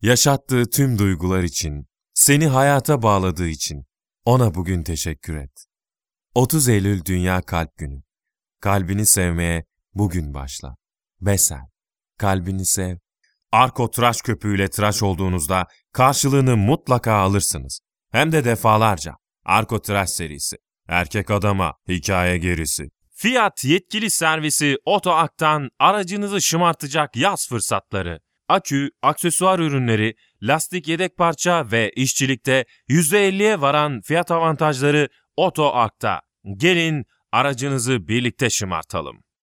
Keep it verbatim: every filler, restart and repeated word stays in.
Yaşattığı tüm duygular için, seni hayata bağladığı için ona bugün teşekkür et. otuz Eylül Dünya Kalp Günü. Kalbini sevmeye bugün başla. Besel, kalbini sev. Arko tıraş köpüğüyle tıraş olduğunuzda karşılığını mutlaka alırsınız. Hem de defalarca. Arko tıraş serisi. Erkek adama hikaye gerisi. Fiat yetkili servisi Otoak'tan aracınızı şımartacak yaz fırsatları. Akü, aksesuar ürünleri, lastik yedek parça ve işçilikte yüzde elliye varan fiyat avantajları Otoak'ta. Gelin aracınızı birlikte şımartalım.